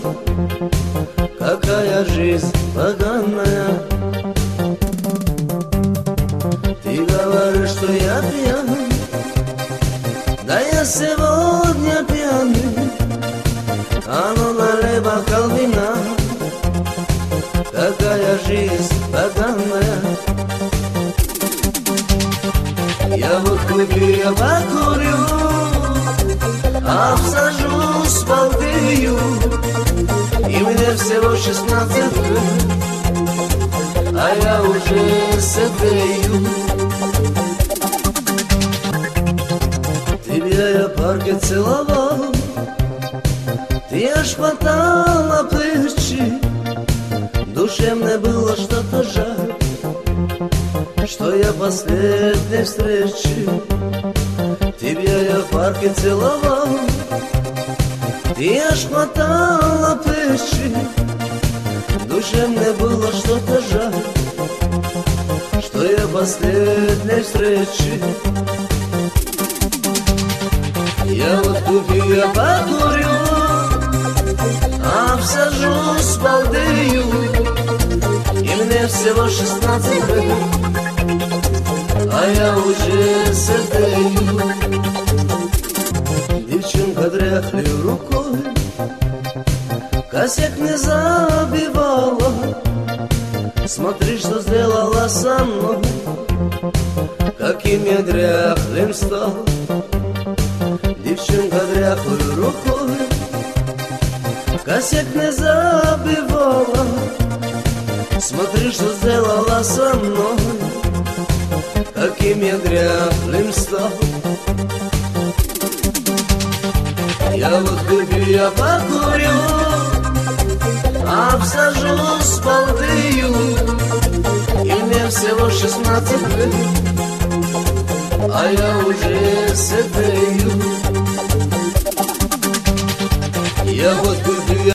какая жизнь поганая. Ты говоришь, что я пьяный, да я сегодня пьяный. А ну налей бокал вина, какая жизнь поганая. Я водку выпью, я покурю, обсажусь, балдею, и мне всего 16 лет, а я уже седею. Тебя я в парке целовал, ты аж хватала плечи, душе мне было что-то жаль, что я последней встречи. Тебя я в парке целовал, ты аж хватала плечи, душе мне было что-то жаль, что я последней встречи. Я вот купил, я покурю, обсажусь, балдею, и мне всего 16 лет, а я уже седею. Девчонка дряхлей рукой косяк не забивала. Смотри, что сделала со мной, каким я дряхлым стал. Девчонка дряхлой рукой косяк не забивала. Смотри, что сделала со мной, каким я дряхлым стал. Я вот выпью, я покурю, обсажусь, балдею, и мне всего 16 лет, а я уже седею. Я вот выпью,